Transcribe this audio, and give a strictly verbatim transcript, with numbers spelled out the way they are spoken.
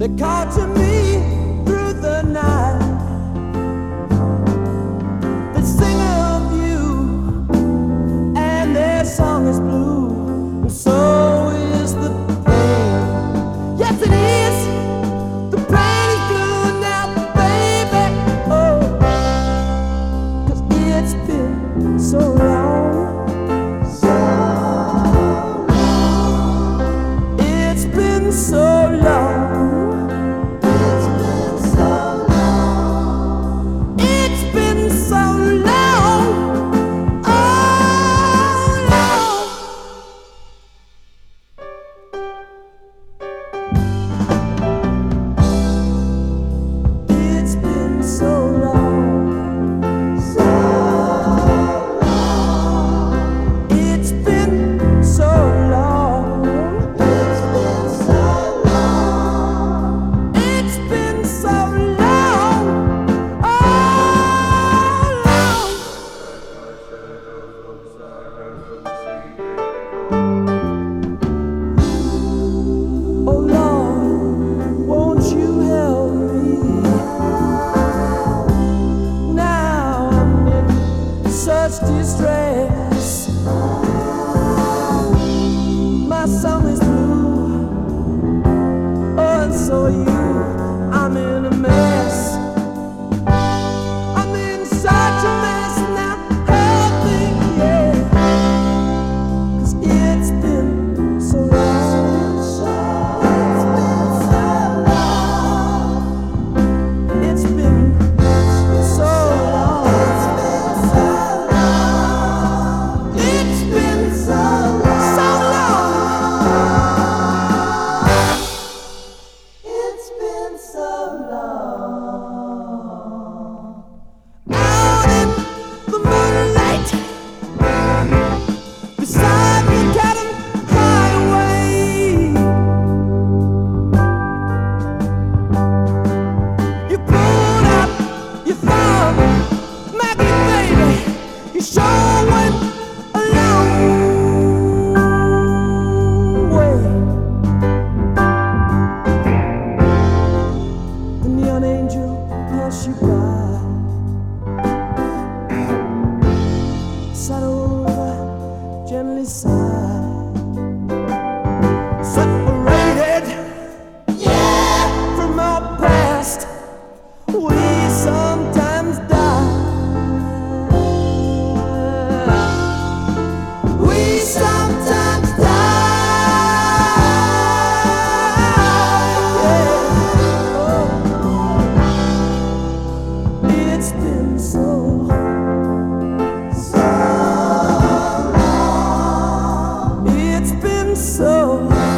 They call to me through the night. They sing of you, and their song is blue, and so is the pain. Yes, it is. The pain is blue now, baby. Oh, 'cause it's been so long. So long. It's been so long. Distress. My song is blue, oh, and so are you. I'm in a mess. I'm in such a mess now. Help me, yeah. 'Cause it's been so long. It's been so long. It's been so long. You by, side over, gently sigh, separated, yeah, from our past. We sometimes die. We sometimes It's been so, so long. It's been so long.